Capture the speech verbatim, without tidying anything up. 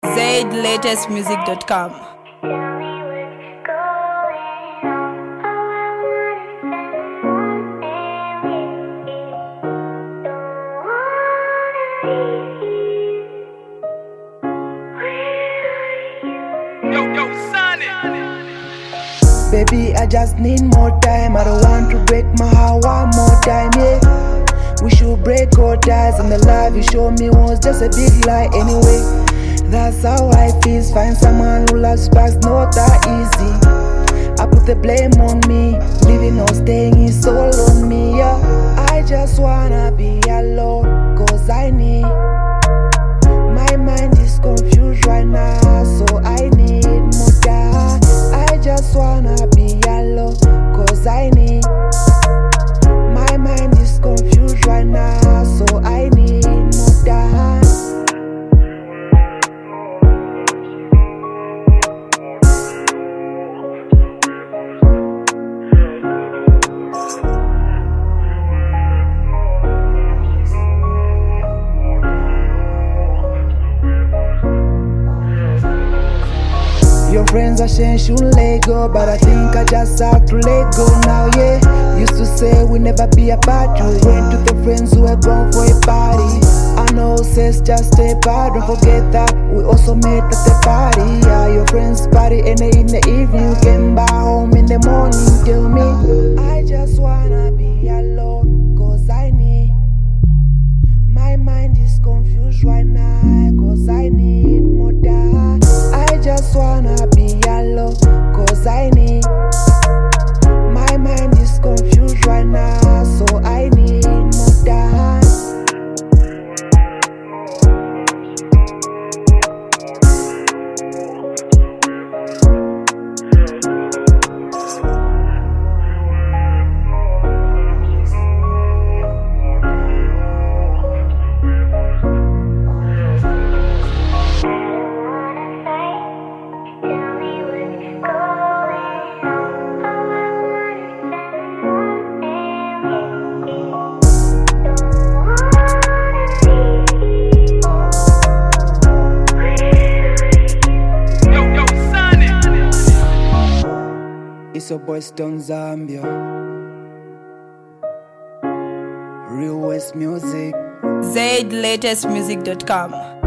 zaid latest music dot com. Baby, I just need more time. I don't want to break my heart one more time, yeah. We should break our ties, and the love you showed me was just a big lie anyway. That's how I feel. Find someone who loves sparks, not that easy. I put the blame on me. Living or staying is all on me, yeah. I just wanna be alone, cause I need. My mind is confused right now, so I need more time. I just wanna be alone, cause I need. My mind is confused right now, so I need more time. Your friends are saying shouldn't let go, but I think I just have to let go now, yeah. Used to say we'll never be apart. You went to the friends who were gone for a party. I know says just stay apart, don't forget that we also met at the party. Yeah, your friends party and in the evening you came back home in the morning. Tell me, I just wanna be alone, cause I need. My mind is confused right now, cause I need more time. I just wanna be alone, cause I need. My mind is confused right now, so I need more time. It's your boy Stone Zambia, Real West Music, zaid latest music dot com.